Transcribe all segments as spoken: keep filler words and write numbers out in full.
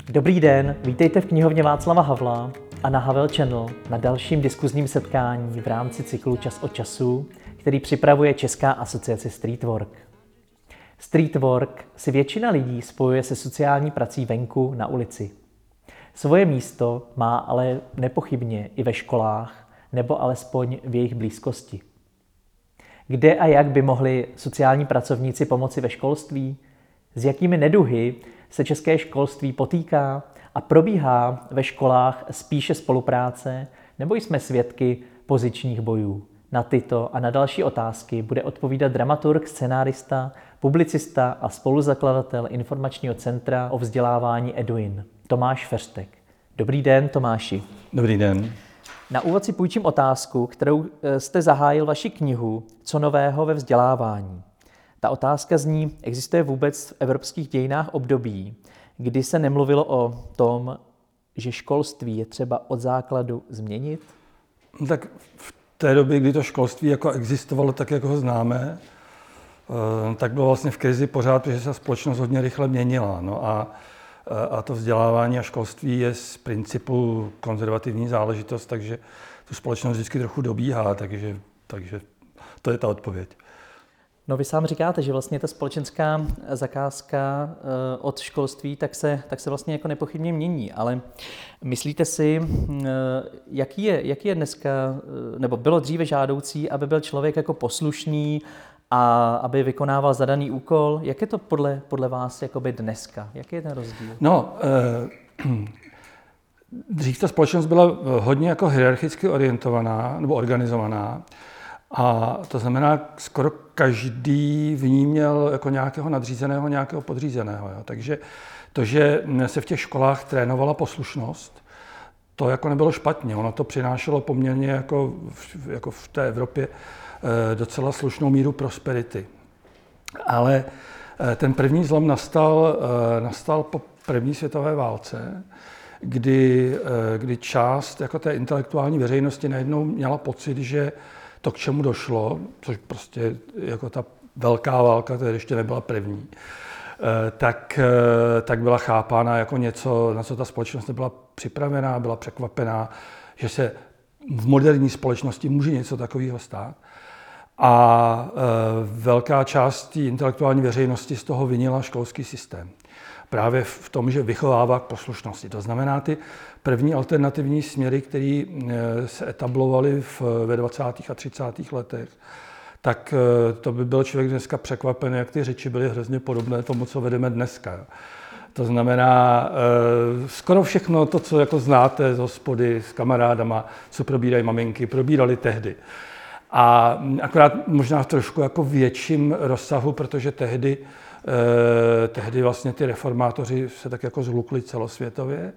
Dobrý den, vítejte v knihovně Václava Havla a na Havel Channel na dalším diskuzním setkání v rámci cyklu Čas od času, který připravuje Česká asociace Streetwork. Streetwork si většina lidí spojuje se sociální prací venku na ulici. Svoje místo má ale nepochybně i ve školách, nebo alespoň v jejich blízkosti. Kde a jak by mohli sociální pracovníci pomoci ve školství? S jakými neduhy se české školství potýká a probíhá ve školách spíše spolupráce, nebo jsme svědky pozičních bojů? Na tyto a na další otázky bude odpovídat dramaturg, scenárista, publicista a spoluzakladatel informačního centra o vzdělávání Eduin, Tomáš Feřtek. Dobrý den, Tomáši. Dobrý den. Na úvod si půjčím otázku, kterou jste zahájil vaši knihu Co nového ve vzdělávání. Ta otázka zní, existuje vůbec v evropských dějinách období, kdy se nemluvilo o tom, že školství je třeba od základu změnit? Tak v té době, kdy to školství jako existovalo tak, jak ho známe, tak bylo vlastně v krizi pořád, protože se společnost hodně rychle měnila. No a, a to vzdělávání a školství je z principu konzervativní záležitost, takže tu společnost vždycky trochu dobíhá, takže, takže to je ta odpověď. No vy sám říkáte, že vlastně ta společenská zakázka od školství tak se, tak se vlastně jako nepochybně mění, ale myslíte si, jaký je, jaký je dneska, nebo bylo dříve žádoucí, aby byl člověk jako poslušný a aby vykonával zadaný úkol? Jak je to podle, podle vás jakoby dneska? Jaký je ten rozdíl? No, eh, dřív ta společnost byla hodně jako hierarchicky orientovaná nebo organizovaná. A to znamená, skoro každý v ní měl jako nějakého nadřízeného, nějakého podřízeného. Jo. Takže to, že se v těch školách trénovala poslušnost, to jako nebylo špatně. Ono to přinášelo poměrně jako v, jako v té Evropě docela slušnou míru prosperity. Ale ten první zlom nastal, nastal po první světové válce, kdy, kdy část jako té intelektuální veřejnosti najednou měla pocit, že to, k čemu došlo, což prostě jako ta velká válka, to ještě nebyla první, tak, tak byla chápána jako něco, na co ta společnost nebyla připravená, byla překvapená, že se v moderní společnosti může něco takového stát. A velká část té intelektuální veřejnosti z toho vinila školský systém. Právě v tom, že vychovává k poslušnosti. To znamená, ty první alternativní směry, které se etablovaly v, ve dvacátých a třicátých letech, tak to by byl člověk dneska překvapený, jak ty řeči byly hrozně podobné tomu, co vedeme dneska. To znamená, skoro všechno to, co jako znáte z hospody, s kamarádama, co probírají maminky, probírali tehdy. A akorát možná v trošku jako větším rozsahu, protože tehdy Eh, tehdy vlastně ty reformátoři se tak jako zhlukli celosvětově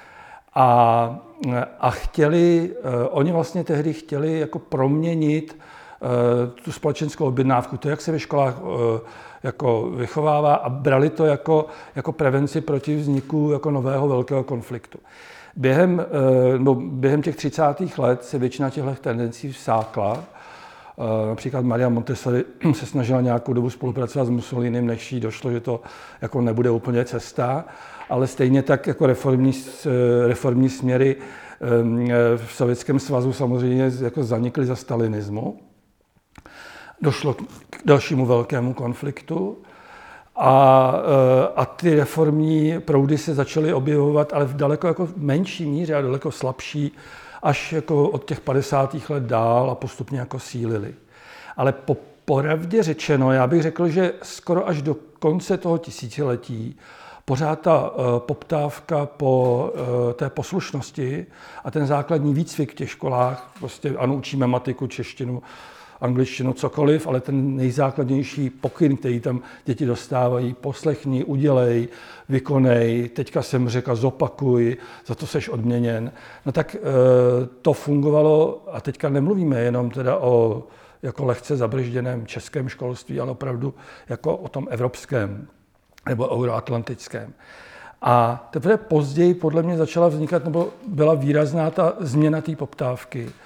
a, a chtěli, eh, oni vlastně tehdy chtěli jako proměnit eh, tu společenskou objednávku, to, jak se ve školách eh, jako vychovává a brali to jako, jako prevenci proti vzniku jako nového velkého konfliktu. Během, eh, no, během těch třicátých let se většina těchto tendencí vsákla. Například Maria Montessori se snažila nějakou dobu spolupracovat s Mussolinem, než jí došlo, že to jako nebude úplně cesta, ale stejně tak jako reformní, reformní směry v Sovětském svazu samozřejmě jako zanikly za stalinismu. Došlo k dalšímu velkému konfliktu a, a ty reformní proudy se začaly objevovat, ale v daleko jako menší míře a daleko slabší, až jako od těch padesátých let dál a postupně jako sílili. Ale po popravdě řečeno, já bych řekl, že skoro až do konce toho tisíciletí pořád ta uh, poptávka po uh, té poslušnosti a ten základní výcvik v těch školách, prostě ano, učíme matiku, češtinu, angličtinu, cokoliv, ale ten nejzákladnější pokyn, který tam děti dostávají, poslechni, udělej, vykonej, teďka jsem řekl, zopakuj, za to seš odměněn. No tak e, to fungovalo, a teďka nemluvíme jenom teda o jako lehce zabržděném českém školství, ale opravdu jako o tom evropském nebo euroatlantickém. A teprve později podle mě začala vznikat, nebo byla výrazná ta změna té poptávky.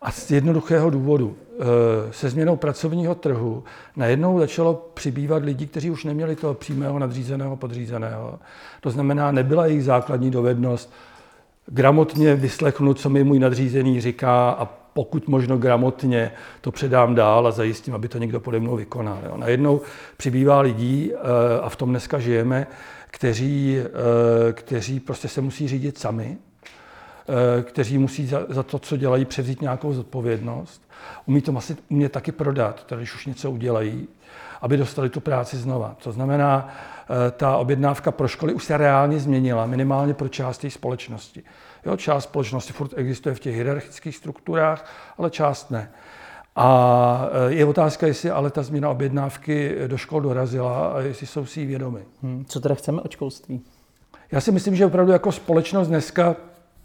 A z jednoduchého důvodu, se změnou pracovního trhu najednou začalo přibývat lidí, kteří už neměli toho přímého nadřízeného, podřízeného. To znamená, nebyla jejich základní dovednost gramotně vyslechnout, co mi můj nadřízený říká a pokud možno gramotně to předám dál a zajistím, aby to někdo pode mnou vykonal. Jo. Najednou přibývá lidí, a v tom dneska žijeme, kteří, kteří prostě se musí řídit sami, kteří musí za, za to, co dělají, převzít nějakou zodpovědnost. Umí to asi umět taky prodat, tedy když už něco udělají, aby dostali tu práci znova. To znamená, ta objednávka pro školy už se reálně změnila, minimálně pro část té společnosti. Jo, část společnosti furt existuje v těch hierarchických strukturách, ale část ne. A je otázka, jestli ale ta změna objednávky do škol dorazila a jestli jsou si jí vědomi. Hmm. Co teda chceme od školství? Já si myslím, že opravdu jako společnost dneska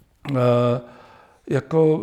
jako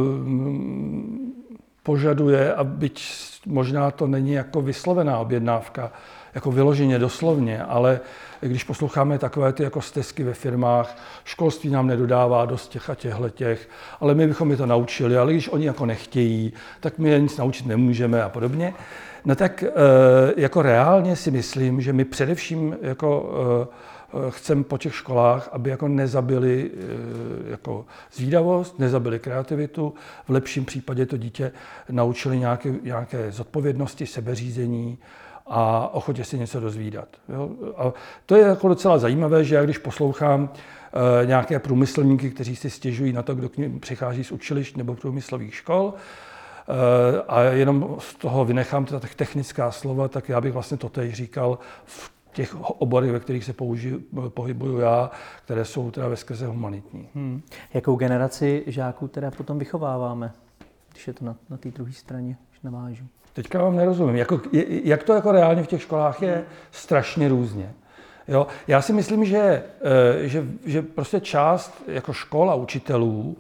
požaduje, a byť možná to není jako vyslovená objednávka, jako vyloženě doslovně, ale když posloucháme takové ty jako stesky ve firmách, školství nám nedodává dost těch a těchhle těch, ale my bychom je to naučili, ale když oni jako nechtějí, tak my je nic naučit nemůžeme a podobně. No tak jako reálně si myslím, že my především jako chceme po těch školách, aby jako nezabili jako zvídavost, nezabili kreativitu, v lepším případě to dítě naučili nějaké, nějaké zodpovědnosti, sebeřízení a ochotě si něco dozvídat. Jo? A to je jako docela zajímavé, že já když poslouchám e, nějaké průmyslníky, kteří si stěžují na to, kdo k nim přichází z učilišť nebo průmyslových škol, e, a jenom z toho vynechám ta technická slova, tak já bych vlastně totéž říkal v těch oborech, ve kterých se použiju, pohybuju já, které jsou teda veskrze humanitní. Hmm. Jakou generaci žáků teda potom vychováváme, když je to na, na té druhé straně, když navážu? Teďka vám nerozumím. Jako, jak to jako reálně v těch školách je strašně různě. Jo? Já si myslím, že, že, že prostě část jako škol a učitelů,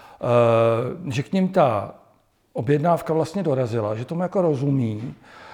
že k ním ta objednávka vlastně dorazila, že tomu jako rozumí.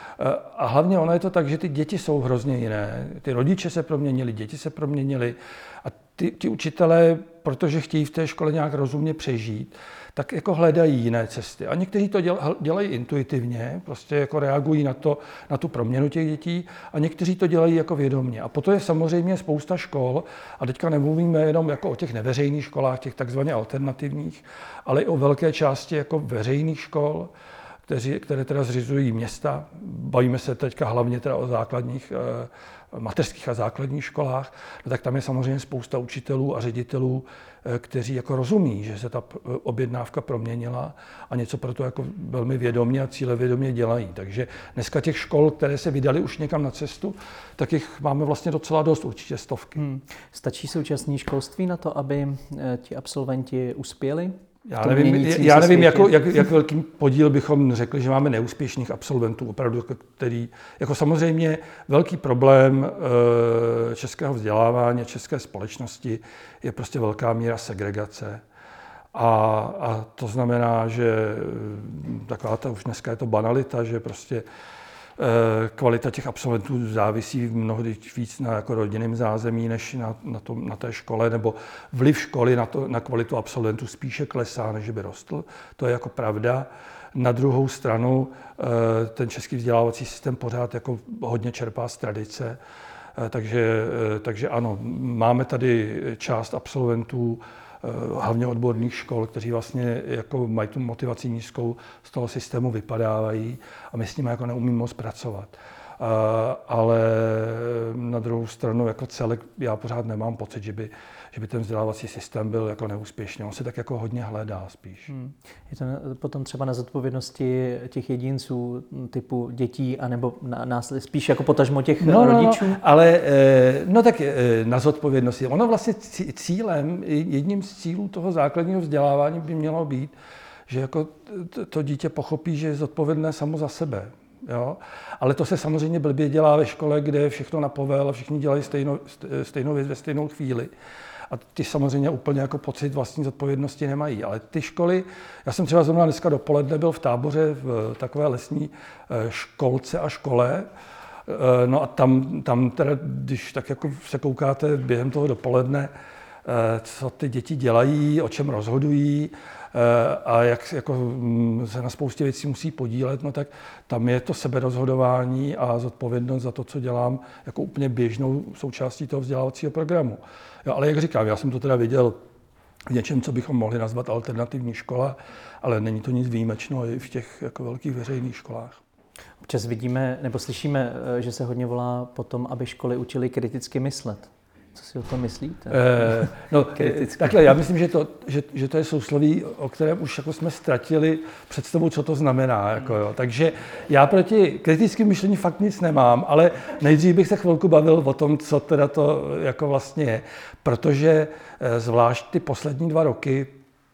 A hlavně ono je to tak, že ty děti jsou hrozně jiné. Ty rodiče se proměnili, děti se proměnili a ty, ty učitelé, protože chtějí v té škole nějak rozumně přežít, tak jako hledají jiné cesty. A někteří to dělají intuitivně, prostě jako reagují na, to, na tu proměnu těch dětí a někteří to dělají jako vědomě. A potom je samozřejmě spousta škol, a teďka nemluvíme jenom jako o těch neveřejných školách, těch takzvaně alternativních, ale i o velké části jako veřejných škol, kteří, které teda zřizují města. Bavíme se teďka hlavně teda o základních, eh, mateřských a základních školách, no tak tam je samozřejmě spousta učitelů a ředitelů, eh, kteří jako rozumí, že se ta objednávka proměnila a něco pro to jako velmi vědomě a cílevědomě dělají. Takže dneska těch škol, které se vydaly už někam na cestu, tak jich máme vlastně docela dost, určitě stovky. Hmm. Stačí současné školství na to, aby eh, ti absolventi uspěli? Já nevím, já nevím jako, jak, jak velký podíl bychom řekli, že máme neúspěšných absolventů, opravdu, který, jako samozřejmě velký problém e, českého vzdělávání, české společnosti je prostě velká míra segregace. A, a to znamená, že taková ta už dneska je to banalita, že prostě kvalita těch absolventů závisí mnohdy víc na jako rodinném zázemí, než na, na, tom, na té škole, nebo vliv školy na, to, na kvalitu absolventů spíše klesá, než by rostl. To je jako pravda. Na druhou stranu ten český vzdělávací systém pořád jako hodně čerpá z tradice, takže, takže ano, máme tady část absolventů, hlavně odborných škol, kteří vlastně jako mají tu motivaci nízkou, z toho systému vypadávají a my s nimi jako neumíme moc pracovat. Ale na druhou stranu jako celek já pořád nemám pocit, že by, že by ten vzdělávací systém byl jako neúspěšný. On se tak jako hodně hledá spíš. Hmm. Je to potom třeba na zodpovědnosti těch jedinců typu dětí, anebo na nás spíš jako potažmo těch no, rodičů? No, no, ale no tak na zodpovědnosti. Ono vlastně cílem, jedním z cílů toho základního vzdělávání by mělo být, že jako to dítě pochopí, že je zodpovědné samo za sebe. Jo? Ale to se samozřejmě blbě dělá ve škole, kde je všechno na povel a všichni dělají stejnou, stejnou věc ve stejnou chvíli. A ty samozřejmě úplně jako pocit vlastní zodpovědnosti nemají. Ale ty školy, já jsem třeba zrovna dneska dopoledne byl v Táboře v takové lesní školce a škole. No a tam, tam teda, když tak jako se koukáte během toho dopoledne co ty děti dělají, o čem rozhodují a jak jako se na spoustě věcí musí podílet, no tak tam je to seberozhodování a zodpovědnost za to, co dělám, jako úplně běžnou součástí toho vzdělávacího programu. Jo, ale jak říkám, já jsem to teda viděl v něčem, co bychom mohli nazvat alternativní škola, ale není to nic výjimečného i v těch jako velkých veřejných školách. Občas vidíme nebo slyšíme, že se hodně volá po tom, aby školy učily kriticky myslet. Co si o tom myslíte? Eh, no, takhle, já myslím, že to, že, že to je sousloví, o kterém už jako jsme ztratili představu, co to znamená. Jako, jo. Takže já proti kritickým myšlení fakt nic nemám, ale nejdřív bych se chvilku bavil o tom, co teda to jako vlastně je. Protože zvlášť ty poslední dva roky,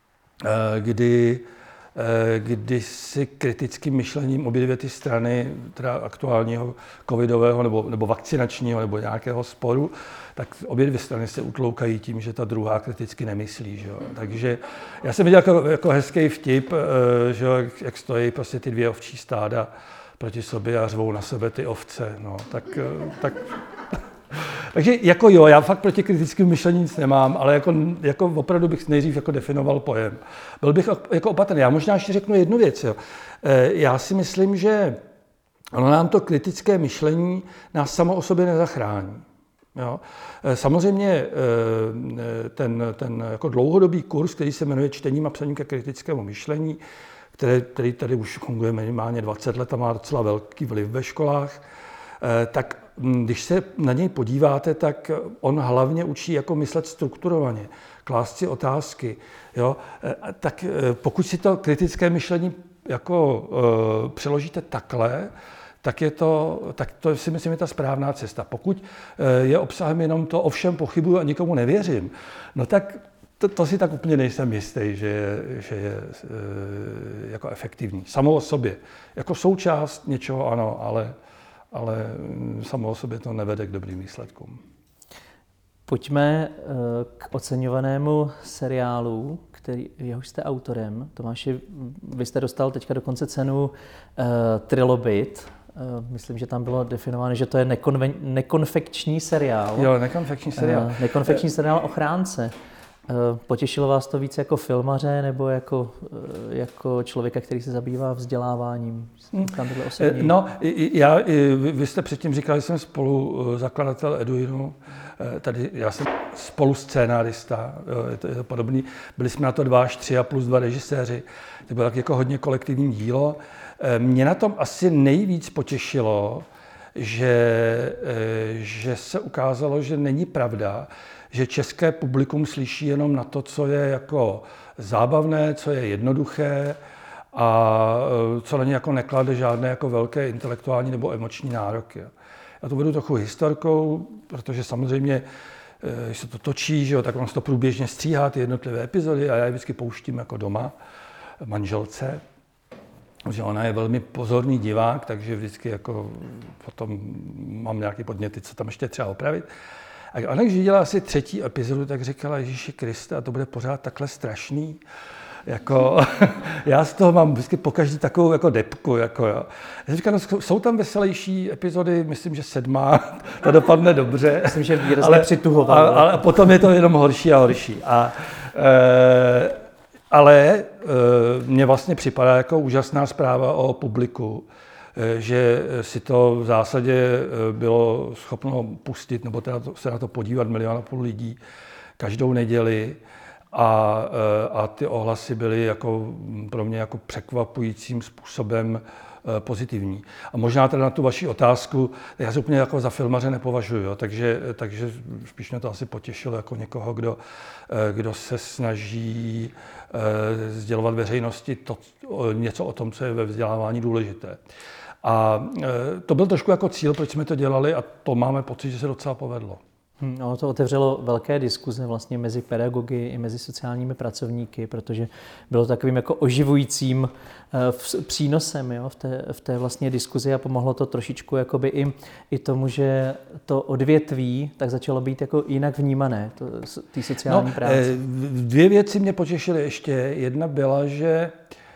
kdy kdy si kritickým myšlením obě dvě ty strany, teda aktuálního covidového nebo, nebo vakcinačního nebo nějakého sporu, tak obě dvě strany se utloukají tím, že ta druhá kriticky nemyslí. Že jo? Takže já jsem viděl jako, jako hezký vtip, že jo, jak, jak stojí prostě ty dvě ovčí stáda proti sobě a řvou na sebe ty ovce. No, tak, tak Takže jako jo, já fakt proti kritickým myšlení nic nemám, ale jako, jako opravdu bych nejdřív jako definoval pojem. Byl bych jako opatrný. Já možná ještě řeknu jednu věc. Jo. Já si myslím, že ono nám to kritické myšlení nás samo o sobě nezachrání. Jo. Samozřejmě ten, ten jako dlouhodobý kurz, který se jmenuje Čtením a psaním ke kritickému myšlení, který, který tady už funguje minimálně dvacet let a má docela velký vliv ve školách, tak když se na něj podíváte, tak on hlavně učí jako myslet strukturovaně, klást si otázky. Jo? Tak pokud si to kritické myšlení jako uh, přeložíte takhle, tak, je to, tak to si myslím je ta správná cesta. Pokud je obsahem jenom to ovšem pochybuju a nikomu nevěřím, no tak to, to si tak úplně nejsem jistý, že je, že je uh, jako efektivní. Samo o sobě. Jako součást něčeho ano, ale ale samo o sobě to nevede k dobrým výsledkům. Pojďme k oceňovanému seriálu, který, jehož jste autorem. Tomáši, vy jste dostal teďka dokonce cenu uh, Trilobit. Uh, myslím, že tam bylo definováno, že to je nekonven, nekonfekční seriál. Jo, nekonfekční seriál. Uh, nekonfekční seriál Ochránce. Potěšilo vás to víc jako filmaře nebo jako, jako člověka, který se zabývá vzděláváním? Tam tohle osobní. No, já, vy jste předtím říkali, že jsem spolu zakladatel Eduinu, tady já jsem spolu scénárista, je to, je to podobný. Byli jsme na to dva až tři a plus dva režiséři. To bylo tak jako hodně kolektivní dílo. Mě na tom asi nejvíc potěšilo, že, že se ukázalo, že není pravda, že české publikum slyší jenom na to, co je jako zábavné, co je jednoduché a co na ně jako neklade žádné jako velké intelektuální nebo emoční nároky. Já to vedu trochu historkou, protože samozřejmě, když se to točí, že jo, tak on se to průběžně stříhá, ty jednotlivé epizody a já je vždycky pouštím jako doma manželce. Že ona je velmi pozorný divák, takže vždycky jako potom mám nějaké podněty, co tam ještě třeba opravit. A ona, když viděla asi třetí epizodu, tak říkala, Ježíši Kriste, a to bude pořád takhle strašný. Jako, já z toho mám vždycky pokaždý takovou jako depku. Jako, jo. Já říkám, no, jsou tam veselější epizody, myslím, že sedmá, to dopadne dobře. Myslím, že výrazně přituhoval. Ale, ale potom je to jenom horší a horší. A, e, ale e, mně vlastně připadá jako úžasná zpráva o publiku, že si to v zásadě bylo schopno pustit, nebo teda se na to podívat milion a půl lidí každou neděli a, a ty ohlasy byly jako pro mě jako překvapujícím způsobem pozitivní. A možná teda na tu vaši otázku, já se úplně jako za filmaře nepovažuji, jo, takže, takže spíš mě to asi potěšilo jako někoho, kdo, kdo se snaží sdělovat veřejnosti to, něco o tom, co je ve vzdělávání důležité. A to byl trošku jako cíl, proč jsme to dělali a to máme pocit, že se docela povedlo. Hmm, ono to otevřelo velké diskuze vlastně mezi pedagogy i mezi sociálními pracovníky, protože bylo takovým jako oživujícím uh, přínosem, jo, v té, v té vlastně diskuzi a pomohlo to trošičku jakoby i, i tomu, že to odvětví tak začalo být jako jinak vnímané, to, ty sociální no, práce. Dvě věci mě potěšily ještě. Jedna byla, že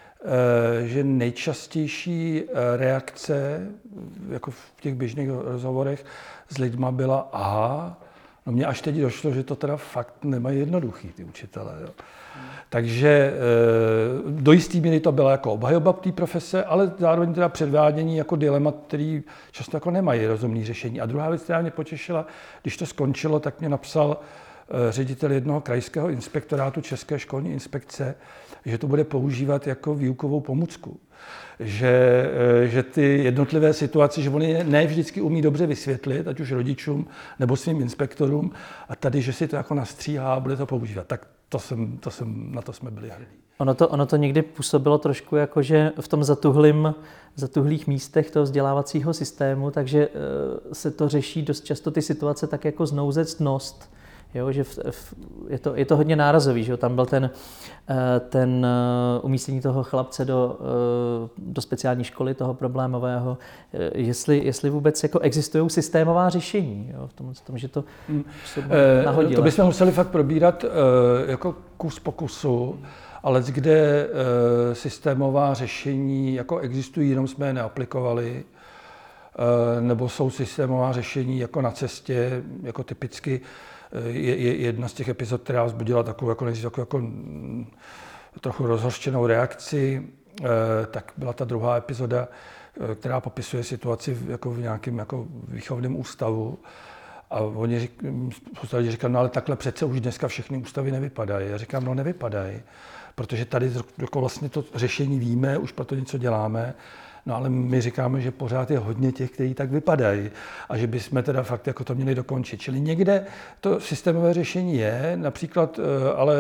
že nejčastější reakce jako v těch běžných rozhovorech s lidma byla aha, No mně až teď došlo, že to teda fakt nemají jednoduchý, ty učitelé. Jo. Hmm. Takže do jistý míry to byla jako obhajoba té profese, ale zároveň teda předvádění jako dilemat, který často jako nemají rozumný řešení. A druhá věc, která mě potěšila, když to skončilo, tak mě napsal ředitel jednoho krajského inspektorátu České školní inspekce, že to bude používat jako výukovou pomůcku. Že, že ty jednotlivé situace, že oni ne vždycky umí dobře vysvětlit, ať už rodičům nebo svým inspektorům, a tady, že si to jako nastříhá a bude to používat. Tak to jsem, to jsem, na to jsme byli hrdí. Ono to, ono to někdy působilo trošku jako, že v tom zatuhlým, zatuhlých místech toho vzdělávacího systému, takže se to řeší dost často ty situace tak jako znouzectnost. Jo, že v, v, je, to, je to hodně nárazový, že jo? Tam byl ten, ten umístění toho chlapce do, do speciální školy, toho problémového, jestli, jestli vůbec jako existují systémová řešení, jo? V tom, v tom, že to hmm. nahodilo. To bychom museli fakt probírat jako kus po kusu, ale kde systémová řešení jako existují, jenom jsme je neaplikovali, nebo jsou systémová řešení jako na cestě, jako typicky. Je, je jedna z těch epizod, která vzbudila takovou, jako, jako, jako trochu rozhořčenou reakci, tak byla ta druhá epizoda, která popisuje situaci v, jako v nějakém jako výchovném ústavu. A oni řík, říkali, no ale takhle přece už dneska všechny ústavy nevypadají. Já říkám, no nevypadají, protože tady jako vlastně to řešení víme, už proto něco děláme. No ale my říkáme, že pořád je hodně těch, kteří tak vypadají a že bychom teda fakt jako to měli dokončit. Čili někde to systémové řešení je, například, ale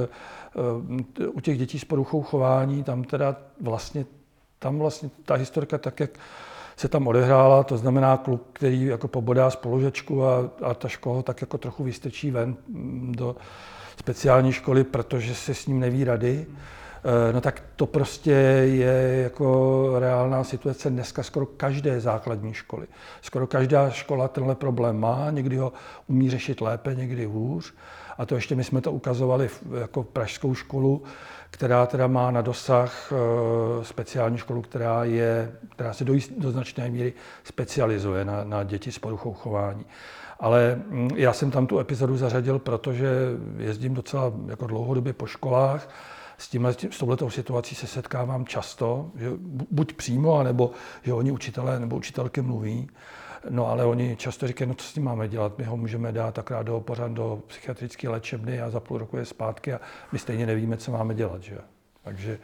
u těch dětí s poruchou chování, tam teda vlastně, tam vlastně ta historka tak, jak se tam odehrála, to znamená kluk, který jako pobodá spolužačku a, a ta škola tak jako trochu vystrčí ven do speciální školy, protože se s ním neví rady. No tak to prostě je jako reálná situace dneska skoro každé základní školy. Skoro každá škola tenhle problém má, někdy ho umí řešit lépe, někdy hůř. A to ještě my jsme to ukazovali jako pražskou školu, která teda má na dosah speciální školu, která, je, která se do, do značné míry specializuje na, na děti s poruchou chování. Ale já jsem tam tu epizodu zařadil, protože jezdím docela jako dlouhodobě po školách. S, tímhle, s touhletou situací se setkávám často, že buď přímo, anebo že oni učitelé nebo učitelky mluví, no ale oni často říkají, no co s tím máme dělat, my ho můžeme dát akorát do pořád do psychiatrické léčebny a za půl roku je zpátky a my stejně nevíme, co máme dělat, že? Takže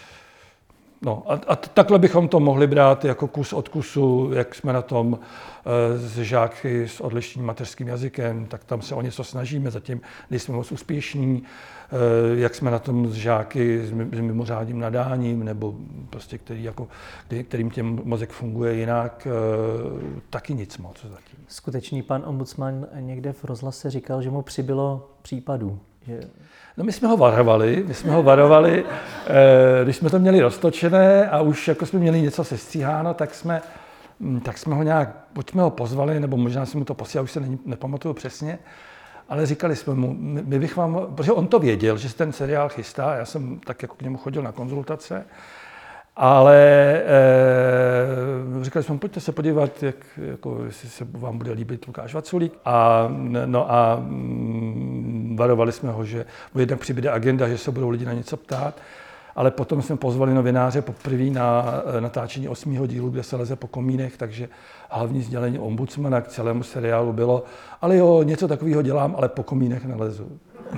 no a, a takhle bychom to mohli brát jako kus od kusu, jak jsme na tom s žáky s odlišným mateřským jazykem, tak tam se o něco snažíme, zatím nejsme moc úspěšní, jak jsme na tom s žáky s mimořádným nadáním, nebo prostě který jako, kterým těm mozek funguje jinak, taky nic moc zatím. Skutečný pan ombudsman někde v rozhlase říkal, že mu přibylo případů. Že... No my jsme ho varovali, my jsme ho varovali, když jsme to měli roztočené a už jako jsme měli něco sestříháno, tak jsme, tak jsme ho nějak, buď jsme ho pozvali, nebo možná jsem mu to posílal, už se nepamatuju přesně, ale říkali jsme mu, my bych vám, protože on to věděl, že se ten seriál chystá, já jsem tak jako k němu chodil na konzultace, ale e, říkali jsme mu, pojďte se podívat, jak, jako, jestli se vám bude líbit Lukáš Vaculík. A, no a mm, varovali jsme ho, že jednak přibude agenda, že se budou lidi na něco ptát, ale potom jsme pozvali novináře poprvé na natáčení osmého dílu, kde se leze po komínech, takže hlavní sdělení ombudsmana k celému seriálu bylo, ale jo, něco takového dělám, ale po komínech nelezu.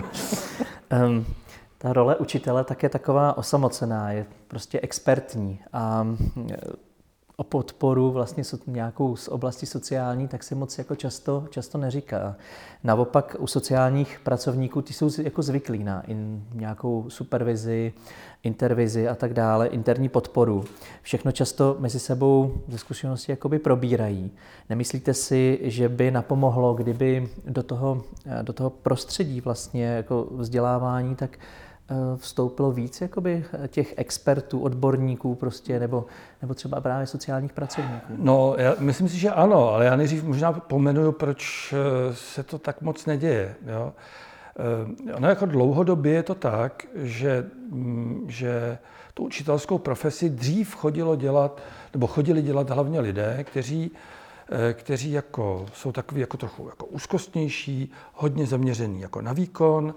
um, ta role učitele tak je taková osamocená, je prostě expertní a o podporu vlastně nějakou z oblasti sociální, tak se moc jako často, často neříká. Naopak u sociálních pracovníků ty jsou jako zvyklí na in, nějakou supervizi, intervizi a tak dále, interní podporu. Všechno často mezi sebou ze zkušenosti jakoby probírají. Nemyslíte si, že by napomohlo, kdyby do toho, do toho prostředí vlastně jako vzdělávání tak vstoupilo víc jakoby těch expertů, odborníků prostě, nebo, nebo třeba právě sociálních pracovníků? No, já myslím si, že ano, ale já nejdřív možná pomenuju, proč se to tak moc neděje. Jo? Ono jako dlouhodobě je to tak, že, že tu učitelskou profesi dřív chodilo dělat, nebo chodili dělat hlavně lidé, kteří kteří jako, jsou takový jako trochu jako úzkostnější, hodně zaměřený jako na výkon,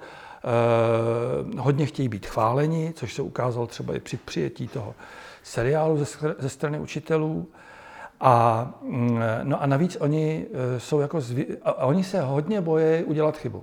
eh, hodně chtějí být chváleni, což se ukázalo třeba i při přijetí toho seriálu ze, ze strany učitelů. A, no a navíc oni jsou jako zvě, a oni se hodně bojí udělat chybu.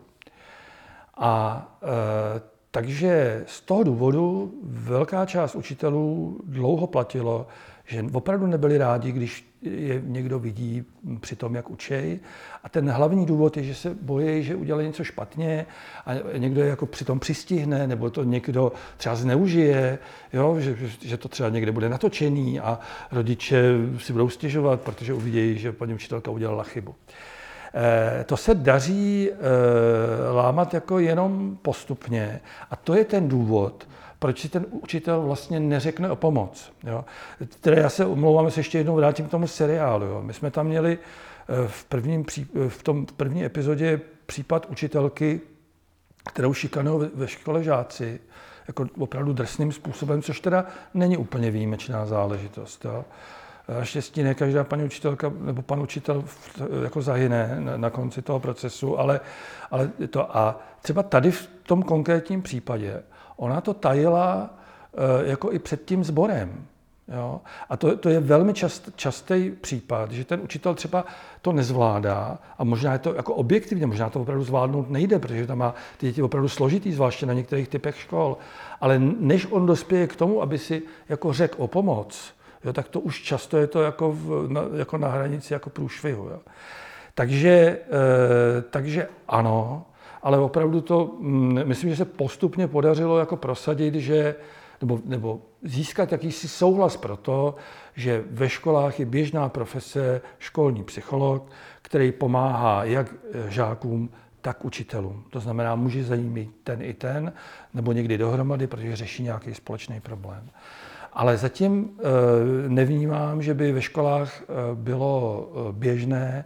A e, takže z toho důvodu velká část učitelů dlouho platilo, že opravdu nebyli rádi, když je někdo vidí při tom, jak učej. A ten hlavní důvod je, že se bojí, že udělají něco špatně a někdo je jako při tom přistihne, nebo to někdo třeba zneužije, jo? Že, že to třeba někde bude natočený a rodiče si budou stěžovat, protože uvidějí, že paní učitelka udělala chybu. E, to se daří e, lámat jako jenom postupně a to je ten důvod, proč si ten učitel vlastně neřekne o pomoc. Jo? Tedy já se omlouvám, se ještě jednou vrátím k tomu seriálu. Jo? My jsme tam měli v, prvním, v tom první epizodě případ učitelky, kterou šikanují ve škole žáci, jako opravdu drsným způsobem, což teda není úplně výjimečná záležitost. Jo? Naštěstí ne každá paní učitelka nebo pan učitel jako zahyne na, na konci toho procesu, ale, ale to a třeba tady v tom konkrétním případě ona to tajila jako i před tím sborem. Jo? A to, to je velmi čast, častý případ, že ten učitel třeba to nezvládá a možná je to jako objektivně, možná to opravdu zvládnout nejde, protože tam má ty děti opravdu složitý, zvláště na některých typech škol. Ale než on dospěje k tomu, aby si jako řekl o pomoc, jo, tak to už často je to jako, v, na, jako na hranici jako průšvihu. Jo. Takže, e, takže ano, ale opravdu to, myslím, že se postupně podařilo jako prosadit, že, nebo, nebo získat jakýsi souhlas pro to, že ve školách je běžná profese školní psycholog, který pomáhá jak žákům, tak učitelům. To znamená, může za nimi ten i ten, nebo někdy dohromady, protože řeší nějaký společný problém. Ale zatím nevnímám, že by ve školách bylo běžné,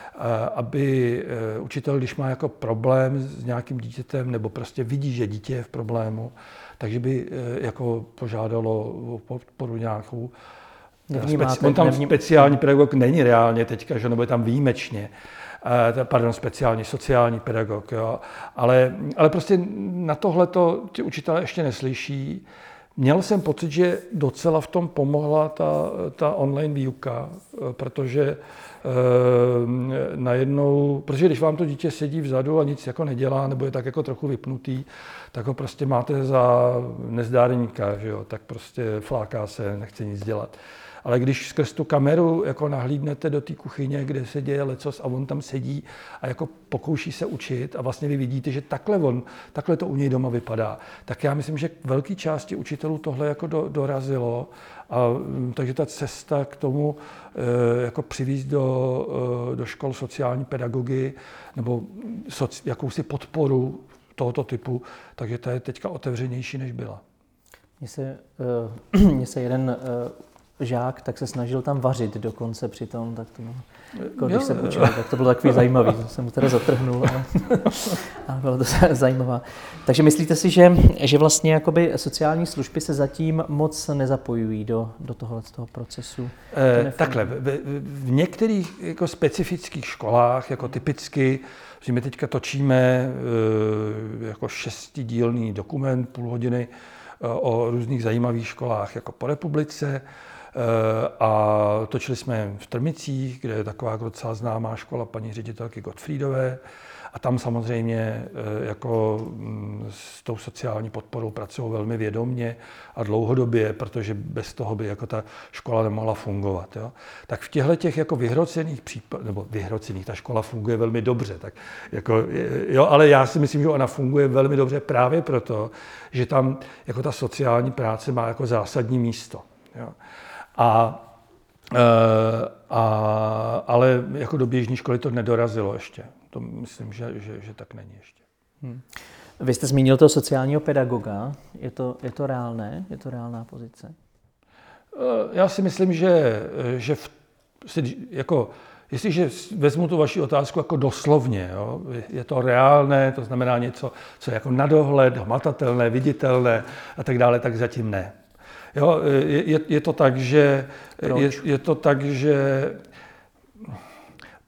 aby učitel, když má jako problém s nějakým dítětem, nebo prostě vidí, že dítě je v problému, takže by jako požádalo o podporu nějakou. Speci- on tam nevním... speciální pedagog není reálně teďka, že nebo je tam výjimečně. Pardon, speciální sociální pedagog, jo. Ale, ale prostě na tohleto ti učitelé ještě neslyší. Měl jsem pocit, že docela v tom pomohla ta, ta online výuka, protože e, najednou, protože když vám to dítě sedí vzadu a nic jako nedělá, nebo je tak jako trochu vypnutý, tak ho prostě máte za nezdárníka, že jo, tak prostě fláká se, nechce nic dělat. Ale když skrz tu kameru jako nahlídnete do té kuchyně, kde se děje lecos a on tam sedí a jako pokouší se učit a vlastně vy vidíte, že takhle, on, takhle to u něj doma vypadá, tak já myslím, že velké části učitelů tohle jako do, dorazilo. A, takže ta cesta k tomu jako přivízt do, do škol sociální pedagogy nebo soci, jakousi podporu tohoto typu, takže ta je teďka otevřenější, než byla. Mně se, uh, mně se jeden uh, žák, tak se snažil tam vařit dokonce přitom, tak to bylo, jako když jsem učil, tak to bylo takový zajímavý, jsem mu teda zatrhnul, ale, ale bylo to zajímavé. Takže myslíte si, že, že vlastně jakoby sociální služby se zatím moc nezapojují do, do tohoto procesu? Eh, takhle, v, v některých jako specifických školách, jako typicky, že my teďka točíme eh, jako šestidílný dokument, půl hodiny, o různých zajímavých školách jako po republice. A točili jsme v Trmicích, kde je taková docela známá škola paní ředitelky Gottfriedové. A tam samozřejmě jako s tou sociální podporou pracují velmi vědomně a dlouhodobě, protože bez toho by jako ta škola nemohla fungovat. Jo. Tak v těchto těch jako vyhrocených případech, nebo vyhrocených, ta škola funguje velmi dobře, tak jako, jo, ale já si myslím, že ona funguje velmi dobře právě proto, že tam jako ta sociální práce má jako zásadní místo. Jo. A, a, ale jako do běžné školy to nedorazilo ještě. To myslím, že, že, že tak není ještě. Hmm. Vy jste zmínil toho sociálního pedagoga. Je to, je to reálné? Je to reálná pozice? Já si myslím, že, že v, jako, jestliže vezmu tu vaši otázku jako doslovně, jo, je to reálné, to znamená něco, co je jako na dohled, hmatatelné, viditelné a tak dále, tak zatím ne. Jo, je, je to tak, že je, je to tak, že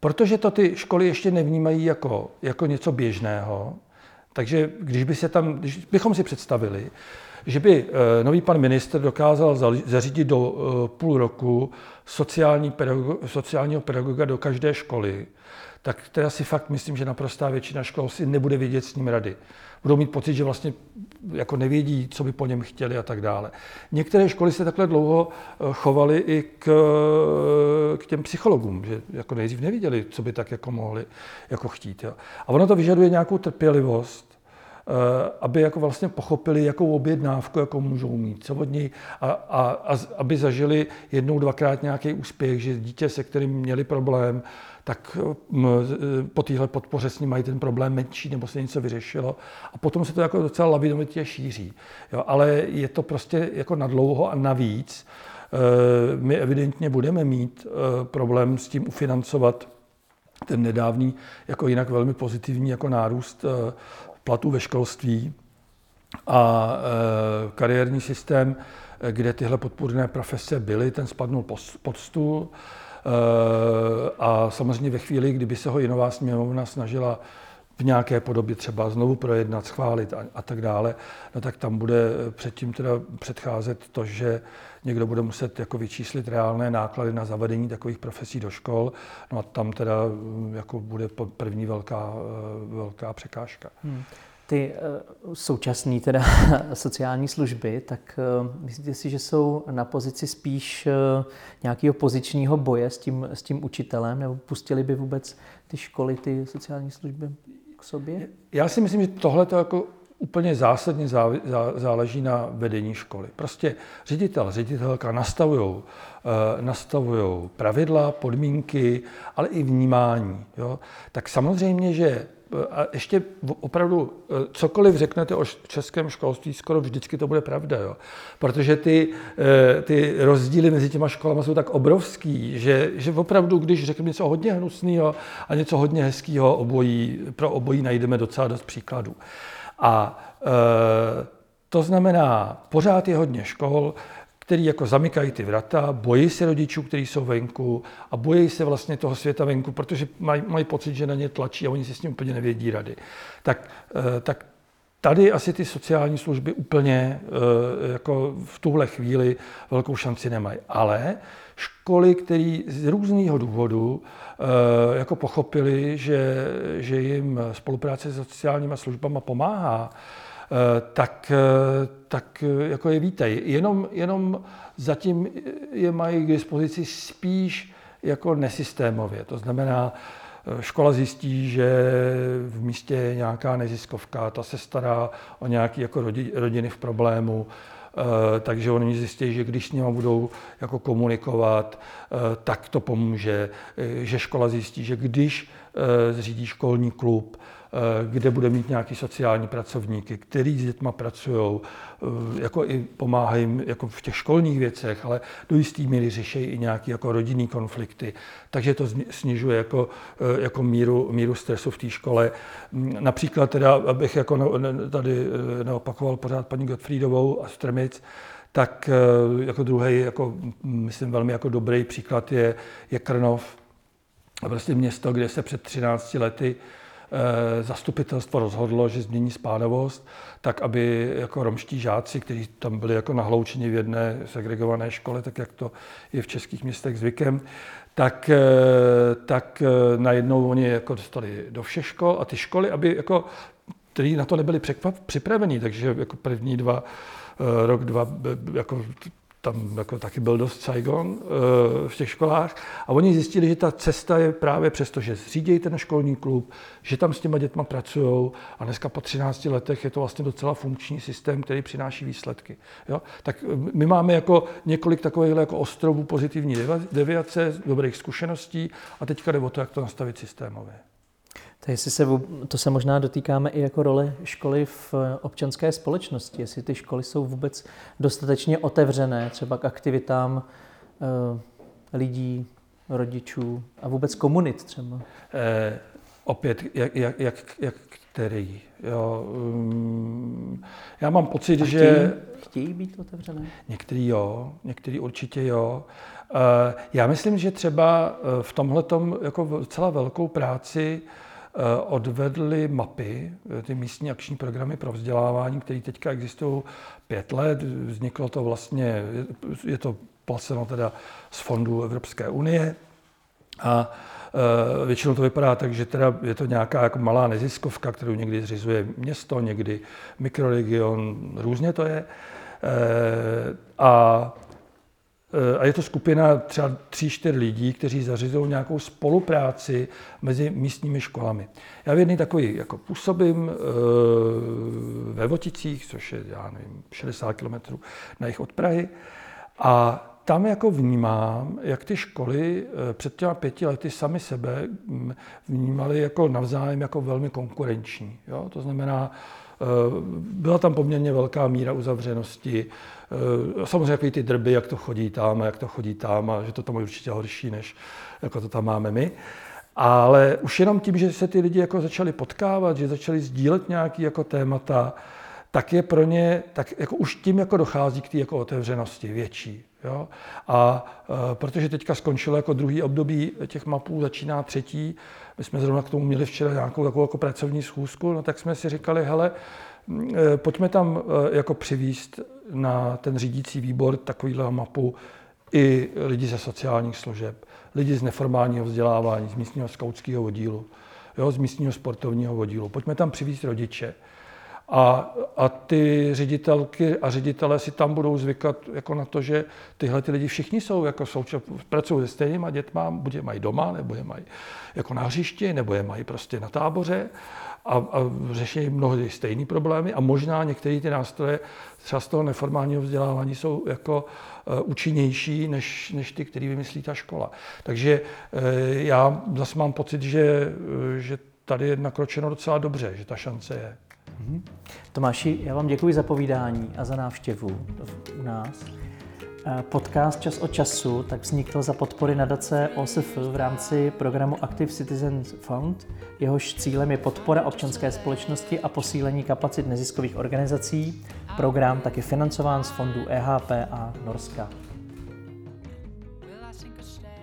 protože to ty školy ještě nevnímají jako, jako něco běžného, takže když, by se tam, když bychom si představili, že by nový pan ministr dokázal zařídit do půl roku sociální pedagoga, sociálního pedagoga do každé školy, tak teda si fakt myslím, že naprostá většina škol si nebude vědět s ním rady. Budou mít pocit, že vlastně jako nevědí, co by po něm chtěli a tak dále. Některé školy se takhle dlouho chovaly i k, k těm psychologům, že jako nejdřív nevěděli, co by tak jako mohli jako chtít. Jo. A ono to vyžaduje nějakou trpělivost, aby jako vlastně pochopili, jakou objednávku jako můžou mít, co od něj, a, a, a aby zažili jednou, dvakrát nějaký úspěch, že dítě, se kterým měli problém, tak po téhle podpoře s ním mají ten problém menší, nebo se něco vyřešilo. A potom se to jako docela lavinovitě šíří. Jo, ale je to prostě jako nadlouho a navíc. My evidentně budeme mít problém s tím ufinancovat ten nedávný, jako jinak velmi pozitivní jako nárůst platů ve školství a kariérní systém, kde tyhle podpůrné profese byly, ten spadnul pod stůl. A samozřejmě ve chvíli, kdyby se ho i nová sněmovna snažila v nějaké podobě třeba znovu projednat, schválit a, a tak dále, no tak tam bude předtím teda předcházet to, že někdo bude muset jako vyčíslit reálné náklady na zavedení takových profesí do škol, no a tam teda jako bude první velká, velká překážka. Hmm. Ty uh, současné teda sociální služby, tak uh, myslíte si, že jsou na pozici spíš uh, nějakého pozičního boje s tím, s tím učitelem, nebo pustili by vůbec ty školy, ty sociální služby k sobě? Já si myslím, že tohle to jako úplně zásadně záleží na vedení školy. Prostě ředitel, ředitelka nastavujou, uh, nastavujou pravidla, podmínky, ale i vnímání. Jo? Tak samozřejmě, že a ještě opravdu cokoliv řeknete o českém školství, skoro vždycky to bude pravda, jo? Protože ty, ty rozdíly mezi těma školama jsou tak obrovský, že, že opravdu, když řekneme něco hodně hnusného a něco hodně hezkého, obojí, pro obojí najdeme docela dost příkladů. A e, to znamená, pořád je hodně škol, který jako zamykají ty vrata, bojí se rodičů, kteří jsou venku a bojí se vlastně toho světa venku, protože mají, mají pocit, že na ně tlačí a oni si s tím úplně nevědí rady. Tak, tak tady asi ty sociální služby úplně jako v tuhle chvíli velkou šanci nemají. Ale školy, které z různého důvodu jako pochopili, že, že jim spolupráce s sociálníma službama pomáhá, tak, tak jako je vítají. Jenom, jenom zatím je mají k dispozici spíš jako nesystémově. To znamená, škola zjistí, že v místě je nějaká neziskovka, ta se stará o nějaké jako rodiny v problému, takže oni zjistí, že když s nimi budou jako komunikovat, tak to pomůže. Že škola zjistí, že když zřídí školní klub, kde bude mít nějaký sociální pracovníky, který s dětma pracují, jako i pomáhají jako v těch školních věcech, ale do jisté míry řeší i nějaké jako rodinný konflikty. Takže to snižuje jako, jako míru, míru stresu v té škole. Například teda, abych jako tady neopakoval pořád paní Gottfriedovou a Strmic, tak jako druhý, jako, myslím, velmi jako dobrý příklad je, je Krnov. Prostě město, kde se před třinácti lety zastupitelstvo rozhodlo, že změní spádovost, tak aby jako romští žáci, kteří tam byli jako nahloučeni v jedné segregované škole, tak jak to je v českých městech zvykem, tak, tak najednou oni jako dostali do všech škol a ty školy, aby jako, který na to nebyli připravení, takže jako první dva, rok, dva, jako tam jako taky byl dost Saigon v těch školách a oni zjistili, že ta cesta je právě přesto, že zřídějí ten školní klub, že tam s těma dětma pracují a dneska po třinácti letech je to vlastně docela funkční systém, který přináší výsledky. Jo? Tak my máme jako několik takových jako ostrovů pozitivní deviace, dobrých zkušeností a teďka jde o to, jak to nastavit systémově. To, jestli se, to se možná dotýkáme i jako role školy v občanské společnosti. Jestli ty školy jsou vůbec dostatečně otevřené třeba k aktivitám e, lidí, rodičů a vůbec komunit třeba. E, Opět, jak, jak, jak, jak který. Jo, um, já mám pocit, A že... Chtějí, chtějí být otevřené? Některý jo, některý určitě jo. Uh, já myslím, že třeba v tomhletom jako docela velkou práci uh, odvedly mapy, ty místní akční programy pro vzdělávání, které teďka existují pět let. Vzniklo to vlastně, je to placeno teda z fondů Evropské unie. A uh, většinou to vypadá tak, že teda je to nějaká jako malá neziskovka, kterou někdy zřizuje město, někdy mikroregion, různě to je. Uh, a, uh, a je to skupina třeba tří, čtyř lidí, kteří zařizují nějakou spolupráci mezi místními školami. Já v jedné takový jako působím uh, ve Voticích, což je, já nevím, šedesát kilometrů na jih od Prahy. A tam jako vnímám, jak ty školy před těma pěti lety sami sebe vnímaly jako navzájem jako velmi konkurenční. Jo? To znamená, byla tam poměrně velká míra uzavřenosti. Samozřejmě jako ty drby, jak to chodí tam a jak to chodí tam a že to tam je určitě horší, než jako to tam máme my. Ale už jenom tím, že se ty lidi jako začali potkávat, že začali sdílet nějaký jako témata, tak je pro ně, tak jako už tím jako dochází k té jako otevřenosti větší. Jo? A e, protože teďka skončilo jako druhý období těch mapů, začíná třetí, my jsme zrovna k tomu měli včera nějakou takovou jako pracovní schůzku, no tak jsme si říkali, hele, e, pojďme tam e, jako přivízt na ten řídící výbor takovýhle mapu i lidi ze sociálních služeb, lidi z neformálního vzdělávání, z místního skautského oddílu, jo, z místního sportovního oddílu. Pojďme tam přivízt rodiče. A, a ty ředitelky a ředitelé si tam budou zvykat jako na to, že tyhle ty lidi všichni jsou, jako součas, pracují se stejnýma dětma, buď je mají doma, nebo je mají jako na hřišti, nebo je mají prostě na táboře a, a řeší mnohdy stejný problémy a možná některé ty nástroje třeba z toho neformálního vzdělávání jsou jako uh, účinnější než, než ty, který vymyslí ta škola. Takže uh, já zase mám pocit, že, uh, že tady je nakročeno docela dobře, že ta šance je. Mhm. Tomáši, já vám děkuji za povídání a za návštěvu u nás. Podcast Čas od času tak vznikl za podpory nadace O S F v rámci programu Active Citizens Fund. Jehož cílem je podpora občanské společnosti a posílení kapacit neziskových organizací. Program tak je financován z fondů E H P a Norska.